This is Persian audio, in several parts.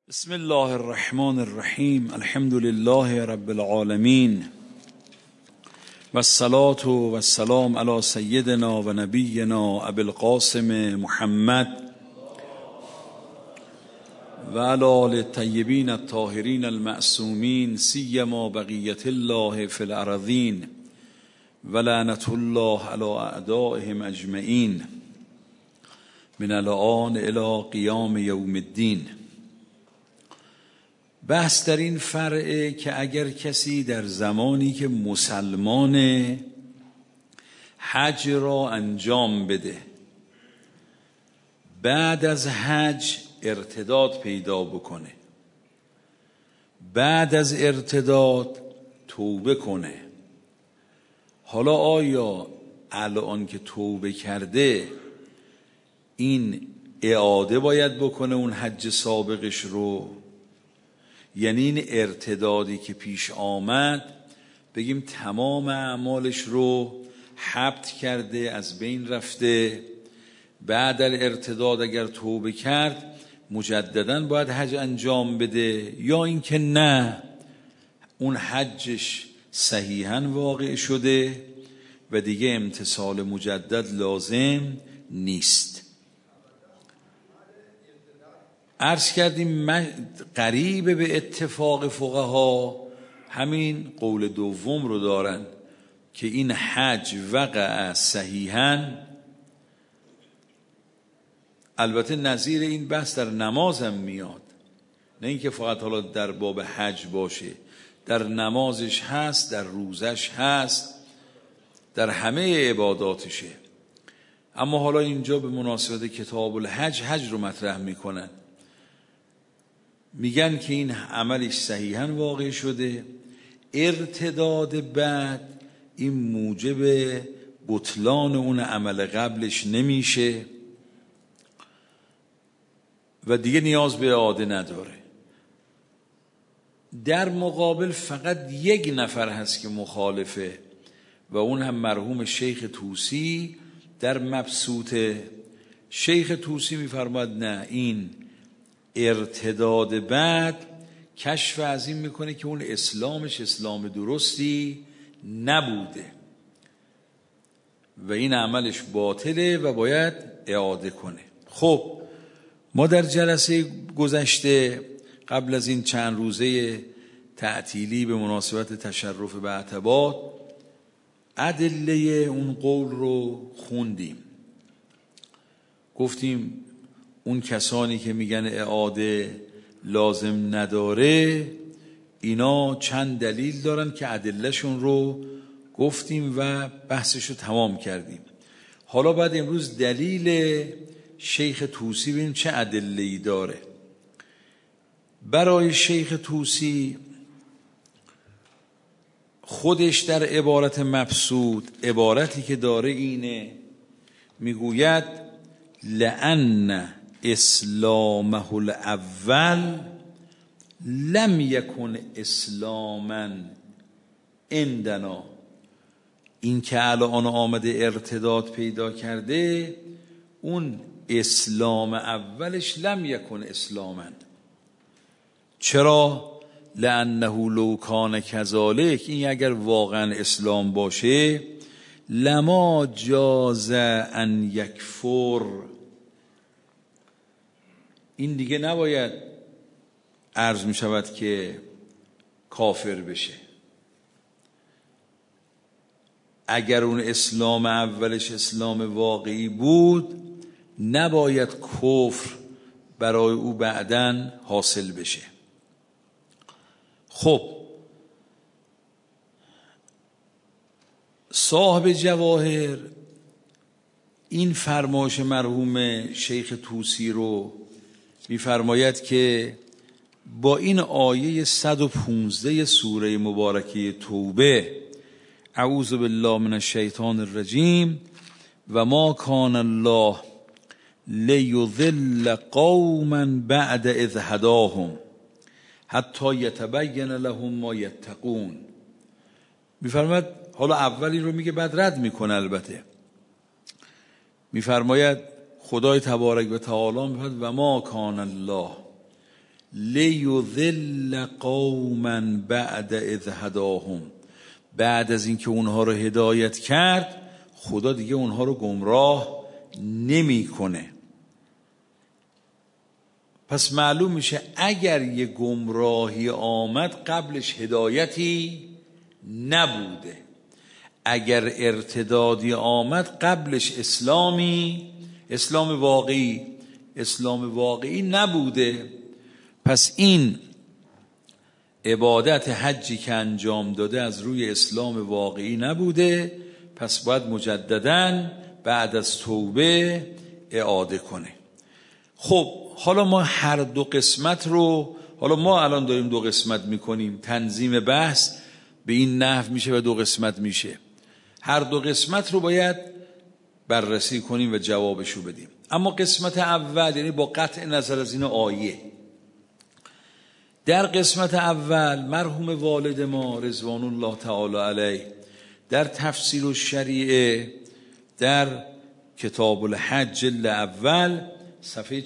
بسم الله الرحمن الرحیم. الحمد لله رب العالمین و الصلاة و السلام علی سیدنا و نبینا ابی القاسم محمد و علی آل الطیبین الطاهرین المعصومین سیما بقیة الله فی الارضین و لعنة الله علی اعدائهم اجمعین من الآن الی قیام یوم الدین. بحث در این فرعه که اگر کسی در زمانی که مسلمان حج را انجام بده، بعد از حج ارتداد پیدا بکنه، بعد از ارتداد توبه کنه، حالا آیا الان که توبه کرده این اعاده باید بکنه اون حج سابقش رو؟ یعنی این ارتدادی که پیش آمد بگیم تمام اعمالش رو حبط کرده، از بین رفته، بعد در ارتداد اگر توبه کرد مجدداً باید حج انجام بده، یا اینکه نه اون حجش صحیحاً واقع شده و دیگه امتثال مجدد لازم نیست؟ عرض کردیم قریب به اتفاق فقها همین قول دوم رو دارن که این حج وقع صحیحاً. البته نظیر این بحث در نماز هم میاد، نه اینکه فقط حالا در باب حج باشه، در نمازش هست، در روزش هست، در همه عباداتشه. اما حالا اینجا به مناسبت کتاب الحج حج رو مطرح میکنن، میگن که این عملش صحیحاً واقع شده، ارتداد بعد این موجب بطلان اون عمل قبلش نمیشه و دیگه نیاز به اعاده نداره. در مقابل فقط یک نفر هست که مخالفه و اون هم مرحوم شیخ طوسی در مبسوطه. شیخ طوسی میفرماید نه، این ارتداد بعد کشف از این میکنه که اون اسلامش اسلام درستی نبوده و این عملش باطله و باید اعاده کنه. خب ما در جلسه گذشته قبل از این چند روزه تعطیلی به مناسبت تشرف به عتبات ادله اون قول رو خوندیم، گفتیم اون کسانی که میگن اعاده لازم نداره اینا چند دلیل دارن که ادلهشون رو گفتیم و بحثش رو تمام کردیم. حالا بعد امروز دلیل شیخ طوسی ببینیم چه ادله‌ای داره. برای شیخ طوسی خودش در عبارت مبسوط عبارتی که داره اینه، میگوید لأن اسلامه الاول لم یکن اسلاما عندنا. این که الان آمده ارتداد پیدا کرده اون اسلام اولش لم یکن اسلاما. چرا؟ لأنه لو کان کذالک، این اگر واقعا اسلام باشه لما جاز ان یکفر، این دیگه نباید عرض می شود که کافر بشه. اگر اون اسلام اولش اسلام واقعی بود نباید کفر برای او بعداً حاصل بشه. خب صاحب جواهر این فرمایش مرحوم شیخ طوسی رو می‌فرماید که با این آیه 115 سوره مبارکه توبه اعوذ بالله من الشیطان الرجیم و ما کان الله لیضل قوما بعد اذ هداهم حتی یتبین لهم ما یتقون، می‌فرماید حالا اولی رو میگه بعد رد میکنه. البته می‌فرماید خدای تبارک و تعالی می‌فرماید و ما کان الله لیضل قوما بعد اذ هداهم، بعد از اینکه اونها رو هدایت کرد خدا دیگه اونها رو گمراه نمیکنه. پس معلوم میشه اگر یه گمراهی آمد قبلش هدایتی نبوده، اگر ارتدادی آمد قبلش اسلام واقعی نبوده. پس این عبادت حجی که انجام داده از روی اسلام واقعی نبوده، پس باید مجدداً بعد از توبه اعاده کنه. خب حالا ما هر دو قسمت رو، حالا ما الان داریم دو قسمت میکنیم، تنظیم بحث به این نحو میشه و دو قسمت میشه. هر دو قسمت رو باید بررسی کنیم و جوابشو بدیم. اما قسمت اول، یعنی با قطع نظر از این آیه، در قسمت اول مرحوم والد ما رضوان الله تعالی علیه در تفسیر الشریعه در کتاب الحج جلد اول صفحه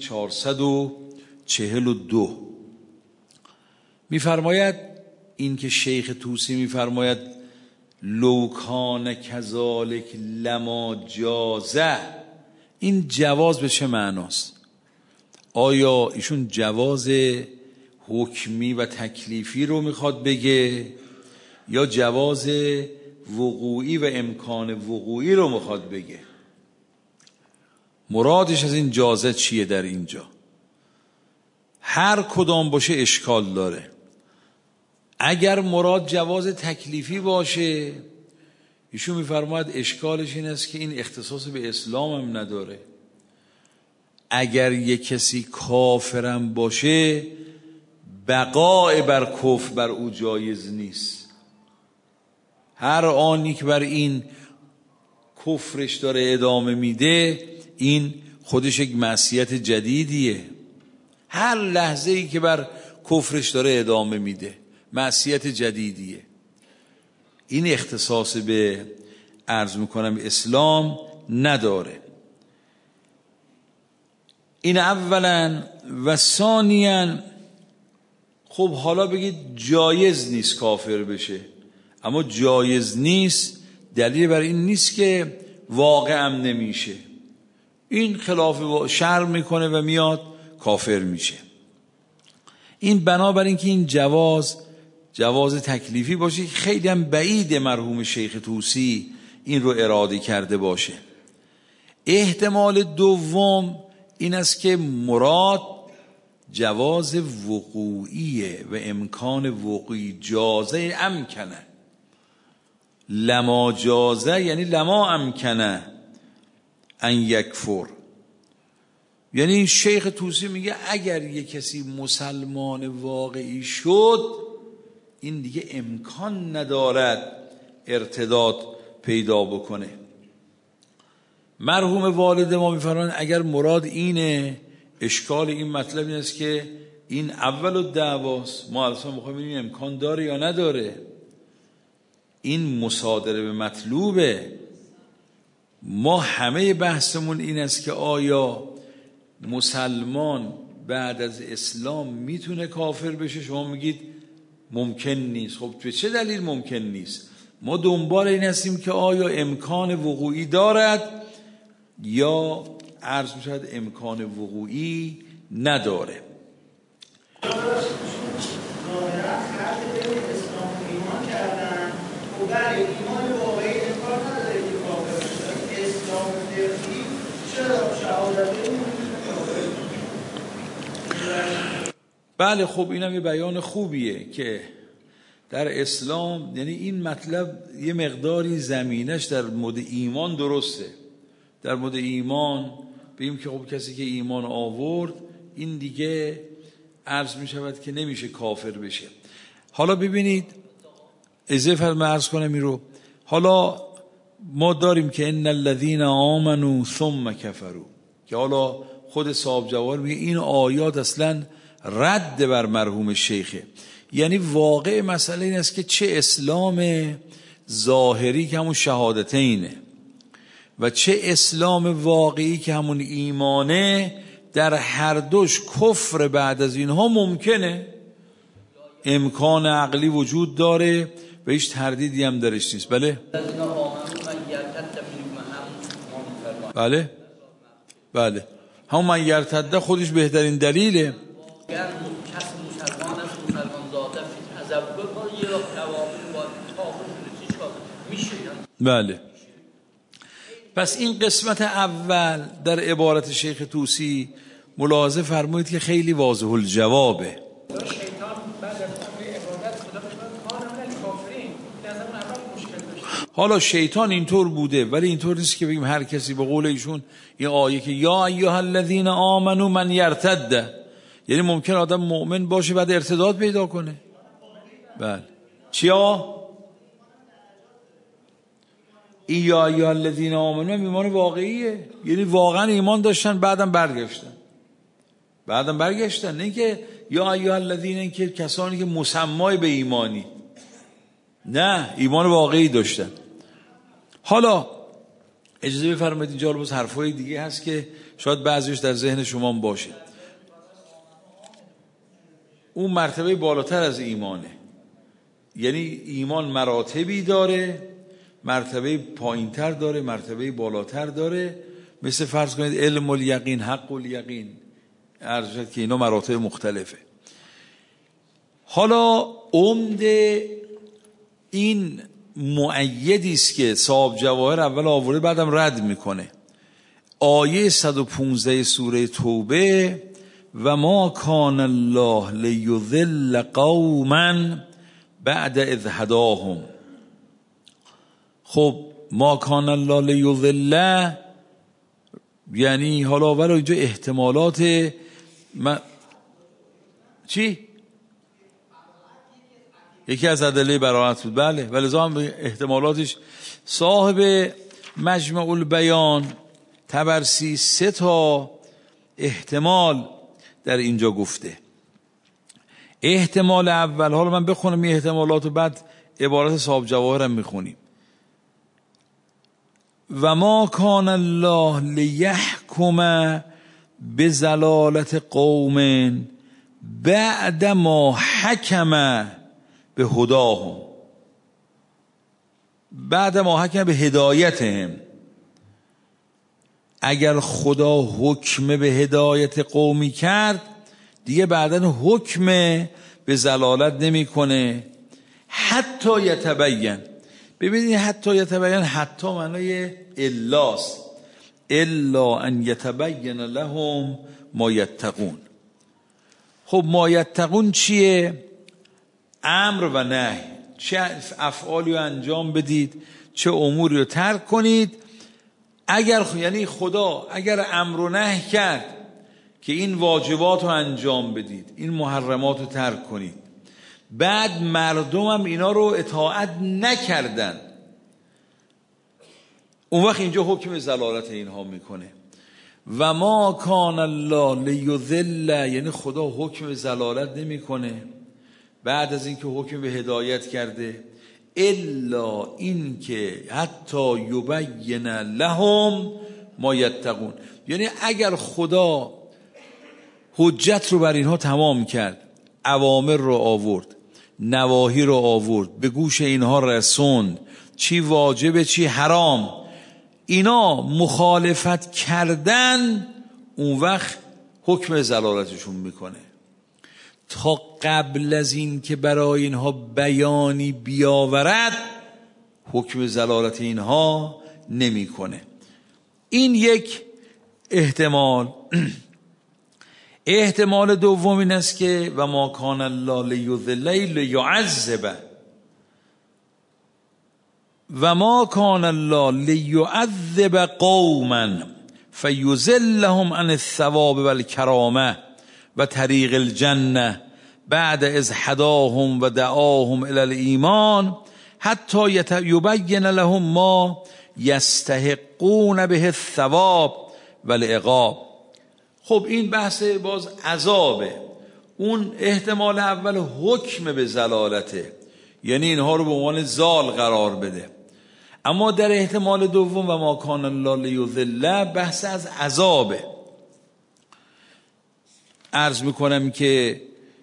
442 میفرماید، این که شیخ طوسی میفرماید لو کان کذالک لما جازه، این جواز به چه معناست؟ آیا ایشون جواز حکمی و تکلیفی رو میخواد بگه یا جواز وقوعی و امکان وقوعی رو میخواد بگه؟ مرادش از این جازه چیه در اینجا؟ هر کدام باشه اشکال داره. اگر مراد جواز تکلیفی باشه ایشون میفرماید اشکالش این است که این اختصاص به اسلام هم نداره. اگر یک کسی کافرم باشه بقای بر کفر بر او جایز نیست. هر آنی که بر این کفرش داره ادامه میده این خودش یک معصیت جدیدیه. هر لحظه ای که بر کفرش داره ادامه میده معصیت جدیدیه. این اختصاص به عرض میکنم اسلام نداره. این اولا. و ثانیاً خب حالا بگید جایز نیست کافر بشه، اما جایز نیست دلیل بر این نیست که واقعا نمیشه. این خلاف شرع میکنه و میاد کافر میشه. این بنابراین که این جواز تکلیفی باشه خیلی هم بعید مرحوم شیخ طوسی این رو اراده کرده باشه. احتمال دوم این است که مراد جواز وقوعیه و امکان وقوعی. جازه امکنه، لما جازه یعنی لما امکنه ان یکفر. یعنی شیخ طوسی میگه اگر یک کسی مسلمان واقعی شد این دیگه امکان ندارد ارتداد پیدا بکنه. مرحوم والد ما میفرمایند اگر مراد اینه، اشکال این مطلب این است که این اول الدعواست، ما اصلا میخوایم ببینیم امکان داره یا نداره. این مصادره به مطلوبه. ما همه بحثمون این است که آیا مسلمان بعد از اسلام میتونه کافر بشه؟ شما میگید ممکن نیست. خب به چه دلیل ممکن نیست؟ ما دنبال این هستیم که آیا امکان وقوعی دارد یا عرض میشود امکان وقوعی نداره. بله خب اینم یه بیان خوبیه که در اسلام، یعنی این مطلب یه مقداری زمینش در مورد ایمان درسته. در مورد ایمان بگیم که خب کسی که ایمان آورد این دیگه عرض می شود که نمیشه کافر بشه. حالا ببینید اضافه من عرض کنم این رو. حالا ما داریم که ان الذين آمنوا ثم كفروا، که حالا خود صاحب جوار میگه این آیات اصلا رد بر مرحوم شیخه. یعنی واقع مسئله این است که چه اسلام ظاهری که همون شهادتینه و چه اسلام واقعی که همون ایمانه در هر دوش کفر بعد از اینها ممکنه، امکان عقلی وجود داره و هیچ تردیدی هم درش نیست. بله بله بله، همون من یرتده خودش بهترین دلیله. بله، پس این قسمت اول در عبارت شیخ طوسی ملاحظه فرمایید که خیلی واضح الجوابه. حالا شیطان اینطور بوده، ولی اینطور نیست که بگیم هر کسی به قول ایشون این آیه که یا ایها الذین آمنوا من یرتد، یعنی ممکن آدم مؤمن باشه بعد ارتداد پیدا کنه. بله چیا؟ یا ایها الذین آمنوا ایمان واقعیه، یعنی واقعا ایمان داشتن بعدم برگشتن، نه که یا ایها الذین این که کسانی که مسمای به ایمانی، نه ایمان واقعی داشتن. حالا اجازه بفرمایید اینجا باز حرفای دیگه هست که شاید بعضیش در ذهن شما باشه. اون مرتبه بالاتر از ایمانه، یعنی ایمان مراتبی داره، مرتبه پایینتر داره، مرتبه بالاتر داره. مثل فرض کنید علم الیقین، حق الیقین، عرض شد که اینا مراتب مختلفه. حالا عمده این مؤیدی است که صاحب جواهر اول آورده بعدم رد میکنه. آیه 115 سوره توبه و ما کان الله لیضل قوما بعد اذ هداهم. خب ما کان الله لیضل یعنی حالا ولی اینجا احتمالات چی؟ یکی از ادله براءت بود. بله ولی زمان احتمالاتش صاحب مجمع البیان طبرسی 3 تا احتمال در اینجا گفته. احتمال اول، حالا من بخونم این احتمالات و بعد عبارت صاحب جواهرم میخونیم. و ما کان الله لیحکم بزلالت قوم بعد ما حکم به هداهم، بعد ما حکم به هدایتهم. اگر خدا حکم به هدایت قومی کرد دیگه بعدن حکم به زلالت نمی کنه حتی یتبین. ببینید حتی یتبین، حتی معنای الاست، الا ان یتبین لهم ما یتقون. خب ما یتقون چیه؟ امر و نهی، چه افعالی رو انجام بدید چه اموری رو ترک کنید. اگر یعنی خدا اگر امر و نهی کرد که این واجبات رو انجام بدید، این محرمات رو ترک کنید، بعد مردم هم اینا رو اطاعت نکردن، اون وقت اینجا حکم زلالت اینها میکنه. و ما کان الله لیضل، یعنی خدا حکم زلالت نمیکنه بعد از اینکه حکم به هدایت کرده، الا این که حتی یبین لهم ما یتقون. یعنی اگر خدا حجت رو بر اینها تمام کرد، اوامر رو آورد، نواهی رو آورد، به گوش اینها رسوند، چی واجبه چی حرام، اینا مخالفت کردن، اون وقت حکم زلالتشون میکنه. تا قبل از این که برای اینها بیانی بیاورد حکم زلالت اینها نمیکنه. این یک احتمال. احتمال دوم این است که و ما کان الله لیضل لیعذب، و ما کان الله لیعذب قوما فیذلهم عن الثواب والکرامه و طریق الجنه بعد از هداهم و دعاهم الی الایمان حتی یبین لهم ما یستحقون به الثواب والعقاب. خب این بحث باز عذابه. اون احتمال اول حکم به زلالته، یعنی اینها رو به عنوان زال قرار بده. اما در احتمال دوم و ما کان الله لیضل بحث از عذابه. عرض میکنم که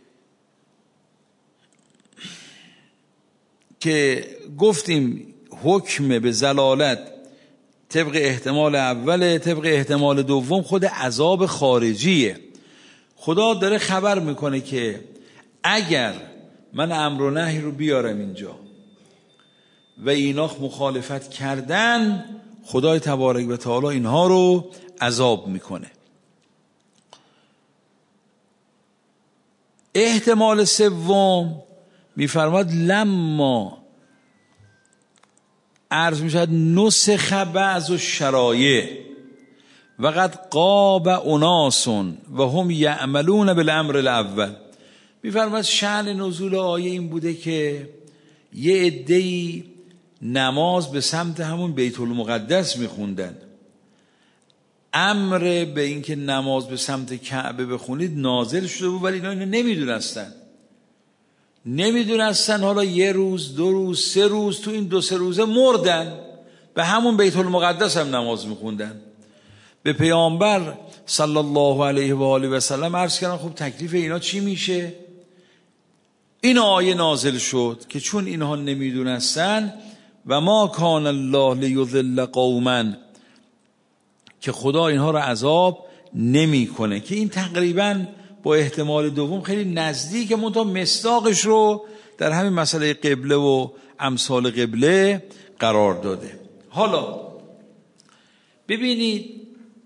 گفتیم حکم به ضلالت طبق احتمال اول، طبق احتمال دوم خود عذاب خارجیه. خدا داره خبر میکنه که اگر من امر و نهی رو بیارم اینجا و اینا مخالفت کردن، خدای تبارک و تعالی اینها رو عذاب میکنه. احتمال سوم میفرماد لما عرض میشد نسخ بعض الشرایع و قد غاب اناس و هم یعملون بالامر الاول. میفرماد شأن نزول آیه این بوده که یه عده‌ای نماز به سمت همون بیت المقدس میخوندن. امر به این که نماز به سمت کعبه بخونید نازل شده بود، ولی اینا نمیدونستن. حالا یه روز، 2 روز، 3 روز، تو این 2-3 روزه مردن، به همون بیت المقدس هم نماز میخوندن. به پیامبر صلی الله علیه و آله و سلم عرض کردن خب تکلیف اینا چی میشه؟ این آیه نازل شد که چون اینها نمیدونستن و ما کان الله لیضل قوما، که خدا اینها رو عذاب نمیکنه، که این تقریبا با احتمال دوم خیلی نزدیک، منتها مصداقش رو در همین مسئله قبله و امثال قبله قرار داده. حالا ببینید،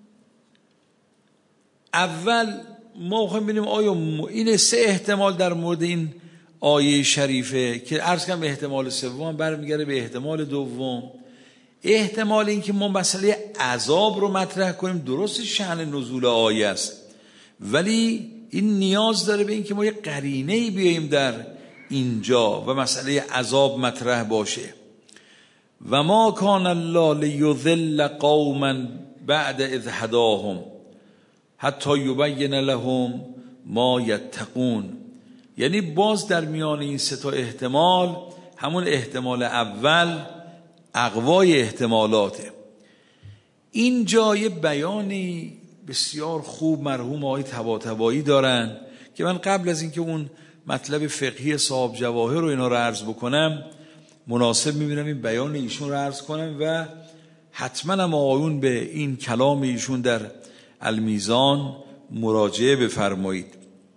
اول ما خواهیم ببینیم آیا این 3 احتمال در مورد این آیه شریفه که عرض کنم احتمال سوم برمیگره به احتمال دوم. احتمال این که ما مسئله عذاب رو مطرح کنیم درست شأن نزول آیه است، ولی این نیاز داره به این که ما یه قرینه‌ای بیاییم در اینجا و مسئله عذاب مطرح باشه. و ما کان الله لیضل قوما بعد اذ هداهم حتی یبین لهم ما یتقون. یعنی باز در میان این 3 احتمال، همون احتمال اول اقوای احتمالاته. این جای بیانی بسیار خوب مرحوم آقای طباطبایی دارن که من قبل از اینکه اون مطلب فقهی صاحب جواهر رو اینا رو عرض بکنم، مناسب میبینم این بیان ایشون رو عرض کنم و حتما هم آقایون به این کلام ایشون در المیزان مراجعه بفرمایید.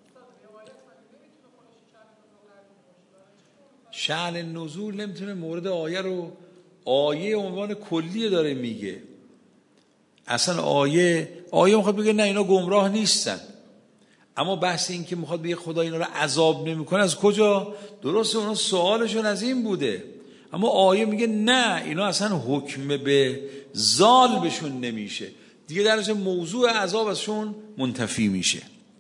شأن نزول نمیتونه مورد آیه رو، آیه عنوان کلی داره میگه، اصلا آیه میخواد بگه نه اینا گمراه نیستن، اما بحث این که میخواد بگه خدا اینا رو عذاب نمیکنه از کجا؟ درسته اونا سوالشون از این بوده، اما آیه میگه نه اینا اصلا حکم به زال بهشون نمیشه، دیگه درش موضوع عذاب ازشون منتفی میشه.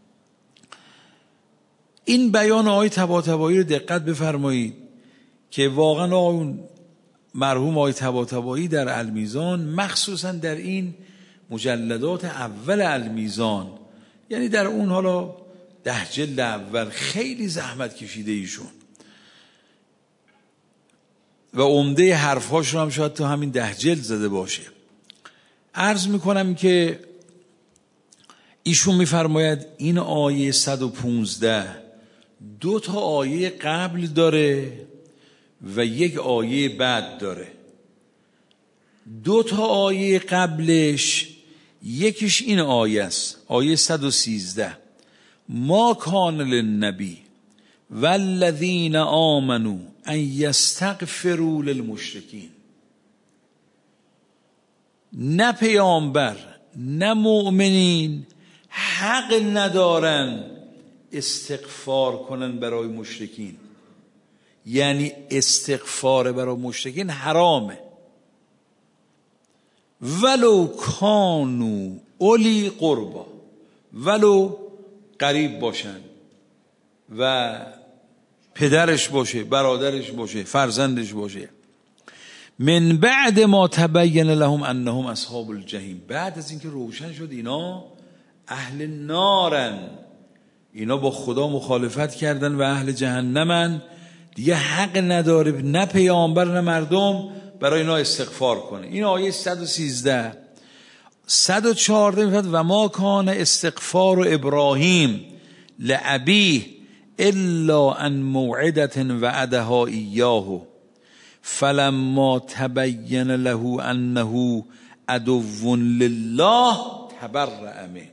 این بیان آیه طباطبایی رو دقت بفرمایید که واقعا اون مرحوم آقای طباطبایی در المیزان، مخصوصا در این مجلدات اول المیزان، یعنی در اون حالا 10 جلد اول خیلی زحمت کشیده ایشون و عمده حرفهاش رو هم شاید تو همین 10 جلد زده باشه. عرض میکنم که ایشون میفرماید این آیه 115 2 آیه قبل داره و 1 آیه بعد داره. 2 آیه قبلش یکیش این آیه است، آیه 113 ما کان للنبی والذین آمنوا ان یستغفروا للمشرکین. نه پیامبر نه مؤمنین حق ندارن استغفار کنن برای مشرکین، یعنی استغفار برای مشرکین حرامه، ولو کانوا اولی قربا، ولو قریب باشن و پدرش باشه، برادرش باشه، فرزندش باشه. من بعد ما تبین لهم انهم اصحاب الجحیم، بعد از اینکه روشن شد اینا اهل نارن، اینا با خدا مخالفت کردن و اهل جهنمن، دیگه حق نداره نه پیامبر نه مردم برای اینا استغفار کنه. این آیه 113. 114 میفرماید و ما کان استغفار ابراهیم لأبیه الا ان موعدة وعدها ایاه فلما تبین له انه عدو لله تبرأ منه.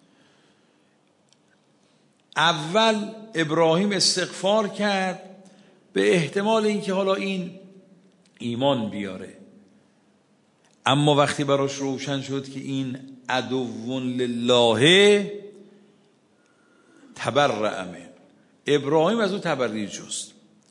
اول ابراهیم استغفار کرد به احتمال اینکه حالا این ایمان بیاره، اما وقتی براش روشن شد که این عدو لله تبرأ منه، ابراهیم از او تبرئه جست.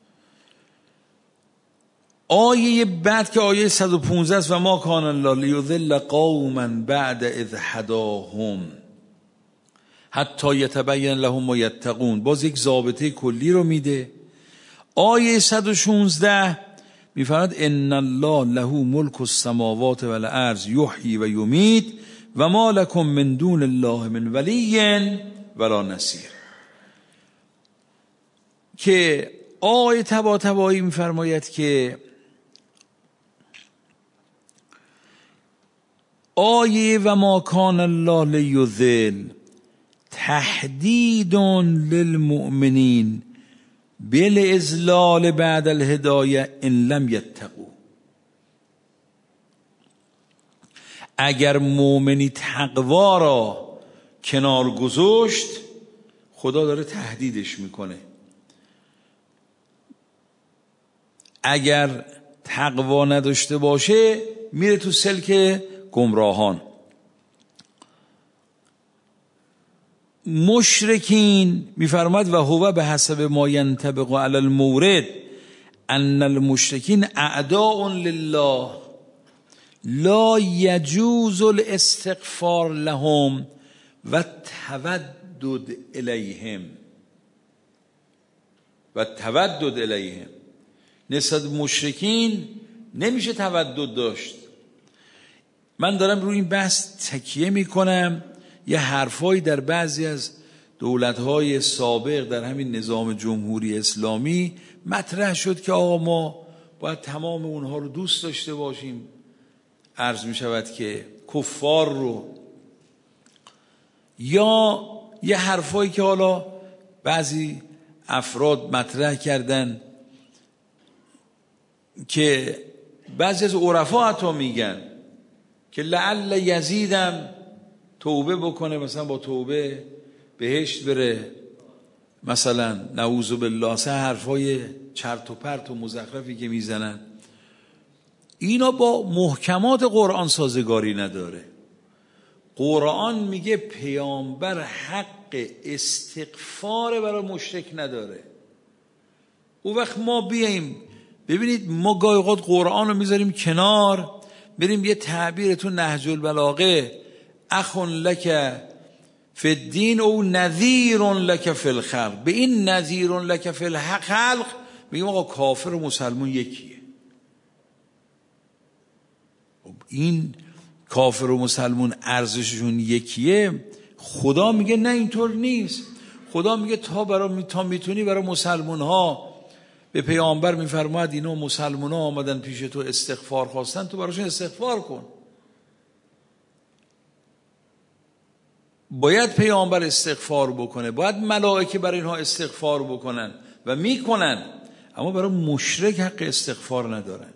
آیه بعد که آیه 115 است و ما کان الله لیضل قوما بعد اذ هداهم حتی یتبین لهم ما یتقون، باز یک ضابطه کلی رو میده. آیه 116 میفرماید ان الله له ملک السماوات والارض یحیی و یمیت و ما لکم من دون الله من ولی ولا نصیر، که آیه تبایی میفرماید که آیه و ما کان الله لیضل تهدید للمؤمنین بالاضلال بعد الهدایه ان لم یتقوا. اگر مؤمنی تقوا را کنار گذاشت خدا داره تهدیدش میکنه. اگر تقوا نداشته باشه میره تو سلک گمراهان. مشرکین میفرماد و هو به حسب ما ینطبق علی المورد ان المشرکین اعداء لله لا یجوز الاستغفار لهم و تودد الیهم. نسبت مشرکین نمیشه تودد داشت. من دارم روی این بحث تکیه میکنم. یه حرفایی در بعضی از دولت‌های سابق در همین نظام جمهوری اسلامی مطرح شد که آقا ما باید تمام اونها رو دوست داشته باشیم. عرض می شود که کفار رو، یا یه حرفایی که حالا بعضی افراد مطرح کردن که بعضی از عرفا حتی میگن که لعل یزیدم توبه بکنه، مثلا با توبه بهشت بره، مثلا نعوذ بالله. سه حرفای چرت و پرت و مزخرفی که میزنن اینا با محکمات قرآن سازگاری نداره. قرآن میگه پیامبر حق استغفار برای مشرک نداره. اون وقت ما بیاییم ببینید، ما گاهی اوقات قرآن رو میذاریم کنار، بریم یه تعبیر تو نهج البلاغه اخون لک فی الدین او نذیر لک فی الخلق، به این نذیر لک فی الخلق میگیم آقا کافر و مسلمون یکیه. این کافر و مسلمون ارزششون یکیه. خدا میگه نه اینطور نیست. خدا میگه تا میتونی برای مسلمون ها، به پیامبر میفرماید اینا مسلمان ها آمدن پیش تو استغفار خواستن، تو براشون استغفار کن. باید پیامبر استغفار بکنه، باید ملائکه برای اینها استغفار بکنن و میکنن، اما برای مشرک حق استغفار ندارن.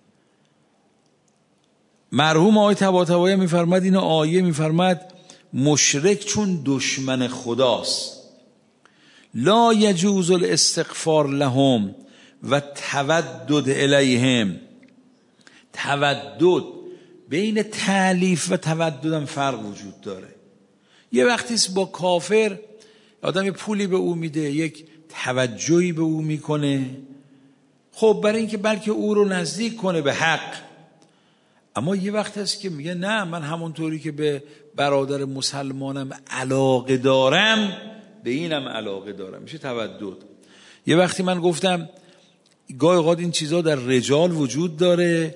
مرحوم آقای طباطبایی میفرماد، این آیه میفرماد مشرک چون دشمن خداست لا یجوز الاستغفار لهم و تودد الیهم. تودد بین تألیف و تودد هم فرق وجود داره. یه وقتیست با کافر آدم پولی به او میده، یک توجهی به او میکنه، خب برای اینکه بلکه او رو نزدیک کنه به حق. اما یه وقت هست که میگه نه، من همونطوری که به برادر مسلمانم علاقه دارم به اینم علاقه دارم، میشه تودد. یه وقتی من گفتم گاهی اوقات این چیزا در رجال وجود داره،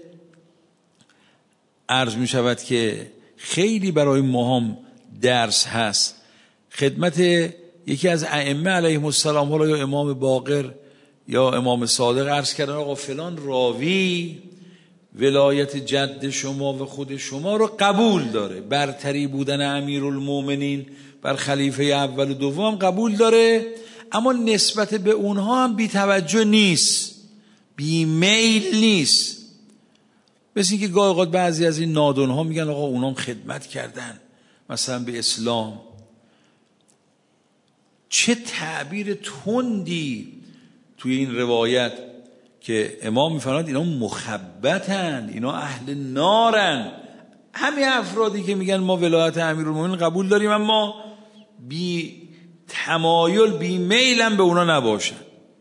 عرض میشود که خیلی برای ما هم درس هست. خدمت یکی از ائمه علیهم السلام، حالا یا امام باقر یا امام صادق، عرض کردن آقا فلان راوی ولایت جد شما و خود شما رو قبول داره، برتری بودن امیرالمومنین بر خلیفه اول و دوم قبول داره، اما نسبت به اونها هم بی توجه نیست، بی میل نیست. مثل این که گاهی اوقات بعضی از این نادونها میگن آقا اونام خدمت کردن مثلا به اسلام. چه تعبیر تندی توی این روایت که امام میفرماید اینا مخبتن، اینا اهل نارن. همین افرادی که میگن ما ولایت امیرالمومنین قبول داریم اما بی تمایل بی میلم به اونا نباشن.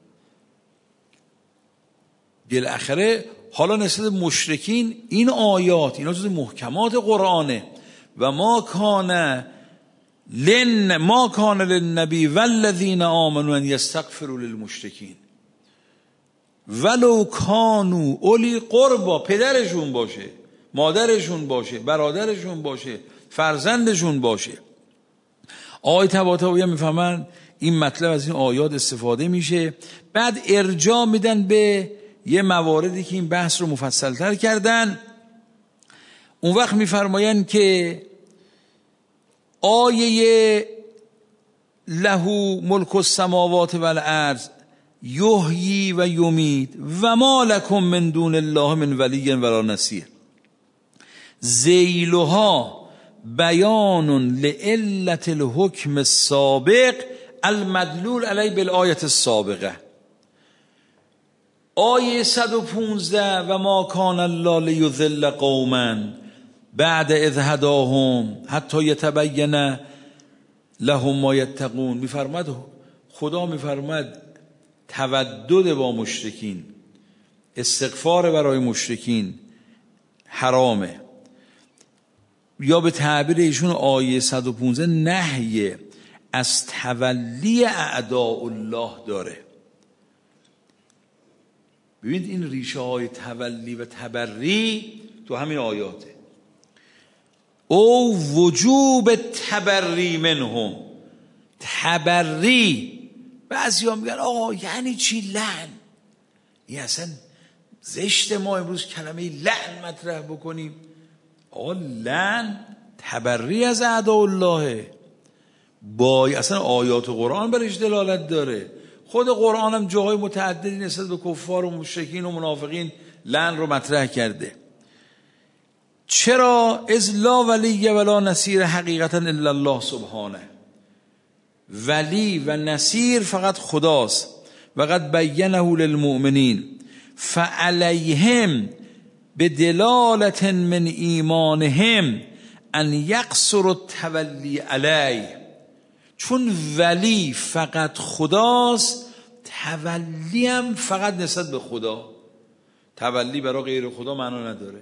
بالاخره حالا نسبت مشرکین این آیات، اینا جز محکمات قرآنه. و ما کان للنبی والذین آمنوا ان یستغفروا للمشرکین ولو کانوا اولی قربا، پدرشون باشه، مادرشون باشه، برادرشون باشه، فرزندشون باشه. آیه طباطبایی میفهمن این مطلب از این آیات استفاده میشه. بعد ارجاع میدن به یه مواردی که این بحث رو مفصل‌تر کردن. اون وقت میفرماین که آیه له ملک السماوات والارض یحیی و یمیت و ما لکم من دون الله من ولی ولا نصیر، ذیلها بیان لعلت الحکم السابق المدلول علی بالآیة السابقه. آیه 115 و ما کان الله لیضل قوما بعد اذ هداهم حتی یتبین لهم ما یتقون. میفرماد خدا میفرماد تودد با مشرکین، استغفار برای مشرکین حرامه. یا به تعبیر ایشون آیه 115 نهی از تولی اعداء الله داره. ببینید این ریشه های تولی و تبری تو همین آیاته. او وجوب تبری منهم، تبری. بعضی ها میگن آقا یعنی چی لعن؟ این اصلا زشت ما امروز کلمه لعن مطرح بکنیم. آقا لعن تبری از اعداء الله، اصلا آیات قرآن برش دلالت داره. خود قرآن هم جاهای متعددی نسبت به کفار و مشرکین و منافقین لعن رو مطرح کرده. چرا؟ از لا ولی ولا نصیر حقیقتا الا الله سبحانه. ولی و نصیر فقط خداست. و قد بینه للمؤمنین فعلیهم بدلالة من ایمانهم ان یقصر التولی علی. چون ولی فقط خداست، تولی هم فقط نسبت به خدا. تولی برای غیر خدا معنا نداره.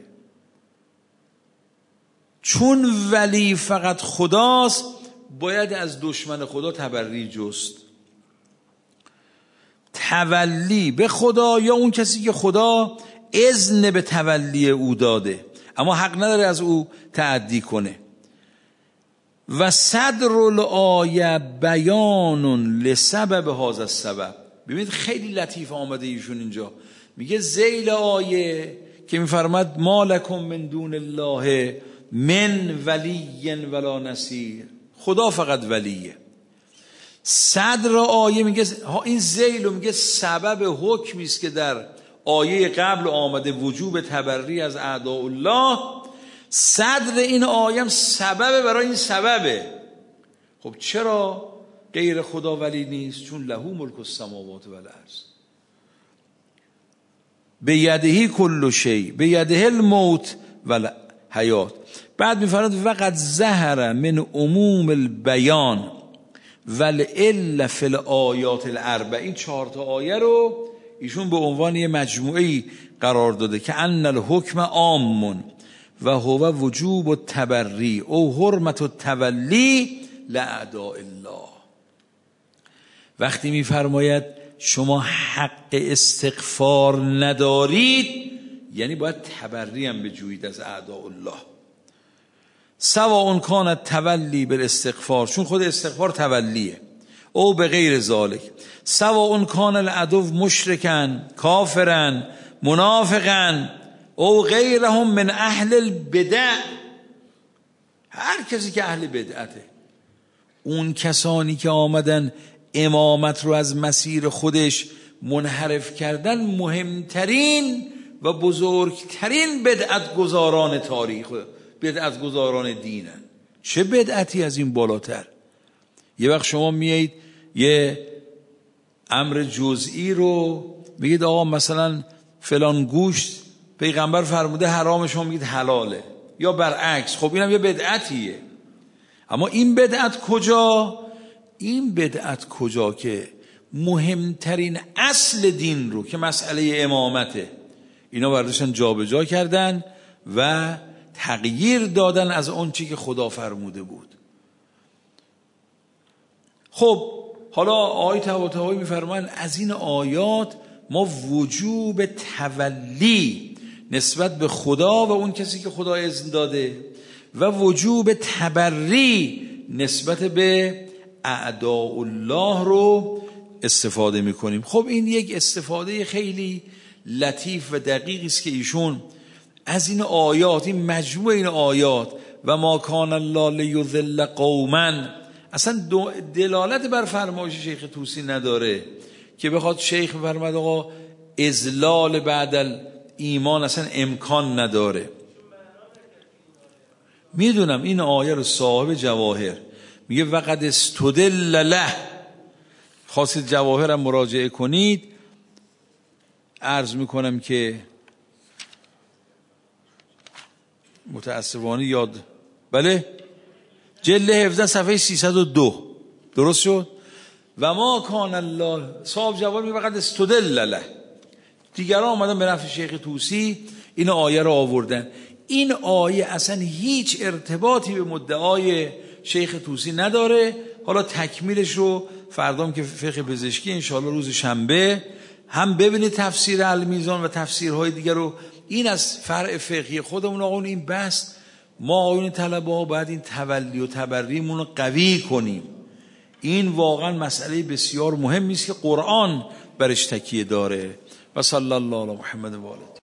چون ولی فقط خداست باید از دشمن خدا تبری جست. تولی به خدا یا اون کسی که خدا اذن به تولی او داده اما حق نداره از او تعدی کنه. و صدر الآیه بیان لسبب هذا السبب. ببینید خیلی لطیف آمده ایشون اینجا میگه ذیل آیه که میفرماد ما لکم من دون الله من ولی ولا نصیر، خدا فقط ولیه. صدر آیه میگه این ذیل میگه سبب حکمی است که در آیه قبل آمده وجوب تبری از اعداء الله. صدر این آیه سبب برای این سببه. خب چرا غیر خدا ولی نیست؟ چون له ملک السماوات والارض بیدهی کل شیء بیده الموت والحیات. بعد میفرماید وقد ظهر من عموم البیان والعلة فی الآیات الاربع. این 4 تا آیه رو ایشون به عنوان یه مجموعه‌ای قرار داده که ان الحکم عام و هو وجوب التبری او حرمت التولی لاعداء الله. وقتی میفرماید شما حق استغفار ندارید یعنی باید تبری هم بجویید از اعداء الله. سواء کان التولی بالاستغفار، چون خود استغفار تولیه، او به غیر ذالک. سواء کان العدو مشرکا کافرا منافقا او غیرهم من اهل البدع. هر کسی که اهل بدعته، اون کسانی که آمدن امامت رو از مسیر خودش منحرف کردن مهمترین و بزرگترین بدعت گذاران تاریخ، بدعت گذاران دینن. چه بدعتی از این بالاتر؟ یه وقت شما میایید یه امر جزئی رو میگید آقا مثلا فلان گوشت پیغمبر فرموده حرامه، شما میگید حلاله، یا برعکس. خب اینم یه بدعتیه. اما این بدعت کجا؟ این بدعت کجا که مهمترین اصل دین رو که مسئله امامته اینا برداشتن جابجا کردن و تغییر دادن از اون چی که خدا فرموده بود. خب حالا آیه طباطبایی میفرمان از این آیات ما وجوب تولی نسبت به خدا و اون کسی که خدا اذن داده و وجوب تبری نسبت به اعداء الله رو استفاده میکنیم. خب این یک استفاده خیلی لطیف و دقیقی است که ایشون از این آیات، این مجموع این آیات و ما کان الله لیضل قوما، اصلا دلالت بر فرمایش شیخ طوسی نداره که بخواد شیخ فرماد آقا اضلال بعد ایمان اصلا امکان نداره. میدونم این آیه رو صاحب جواهر میگه وقد استدل له، خواستید جواهرم مراجعه کنید. عرض میکنم که متاسفانه یاد، بله جلد 17 صفحه 302 درست شد. و ما کان الله، صاحب جواهر میگه وقد استدل له. دیگران آمدن به نفع شیخ طوسی این آیه رو آوردن. این آیه اصلا هیچ ارتباطی به مدعای شیخ طوسی نداره. حالا تکمیلش رو فردام که فقه پزشکی انشاءالله روز شنبه هم ببینید تفسیر المیزان و تفسیرهای دیگر رو. این از فرع فقهی خودمون آقایون این بحث ما آقایون طلبه ها باید این تولی و تبریمون رو قوی کنیم. این واقعا مسئله بسیار مهمی است که قرآن برش تکیه داره. و صلی الله علی محمد و آله.